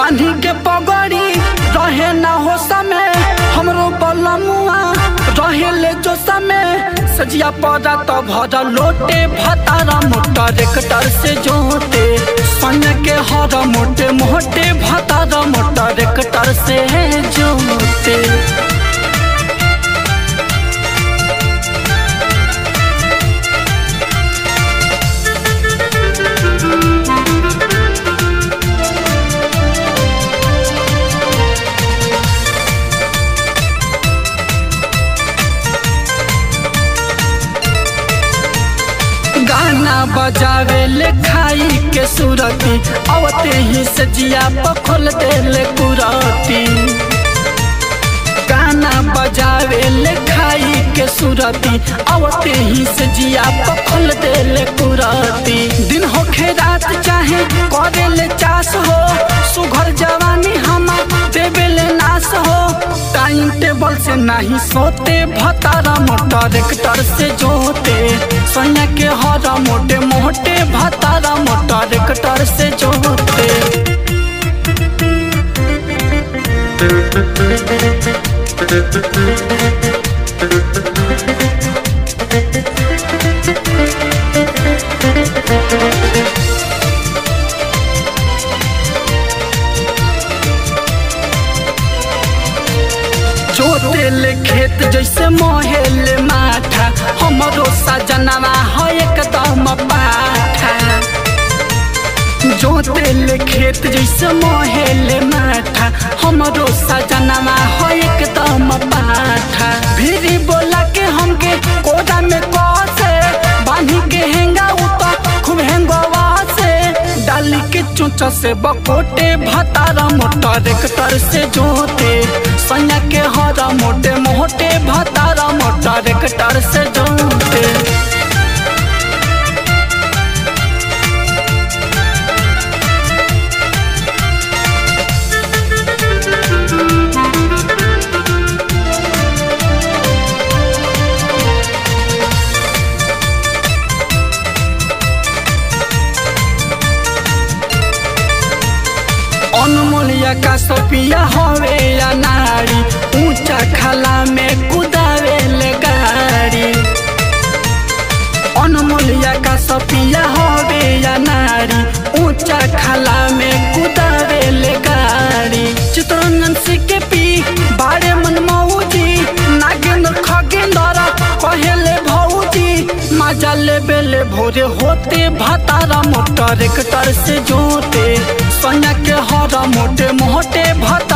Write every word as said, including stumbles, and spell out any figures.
बांधी के पगड़ी रहे ना हो समय हमरो बलमुआ रहे ले जो समय सजिया पड़ा तो भरा लोटे भतारा मोटा रेक्टर से जोते सन के हर मोटे मोटे भतारा मोटा रेक्टर से जोते। गाना बजावे ले खाई के सुरती आवते ही सजिया पखोल दे ले कुराती। गाना बजावे ले खाई के सुरती आवते ही सजिया पखोल दे ले कुराती। दिन होखे रात चाहे करे ले चास हो सुघर जवानी हमार देवे ले नाश हो टाइम टेबल से नहीं सोते भतारा मोटा रेक्टर से जोते सोया के हरा मोटे मोटे भतारा मोटा रेक्टर से जोते। जोते ले खेत जैसे मोहेले माठा हमरो सजनवा है एकदम पाठा। जोते ले खेत जैसे मोहेले माठा हमरो सजनवा है एकदम पाठा। भीरी बोला के हमके कोड़ा में कसे बांधी के हेंगा उता खूब हेंगवा से डाली के चोंचा से बकोटे भतारा मोटा रेक्टर से जोते सैया के हरा मोटे मोटे भतारा मोटा रेक्टर से जोते। अनमोलिया का सपिया हवे या नारी ऊंचा खाला में कुदावे ले गाड़ी। अनमोलिया का सपिया हवे या नारी ऊंचा खाला में कुदावे ले गाड़ी। चित्रंजन से के पी बारे मन मौजी नागेंद्र खगेंद्र पहले भौजी मजा ले बेले भोरे होते भतारा मोटा रेक्टर से जोते सोया के हरा मोटे मोटे भतारा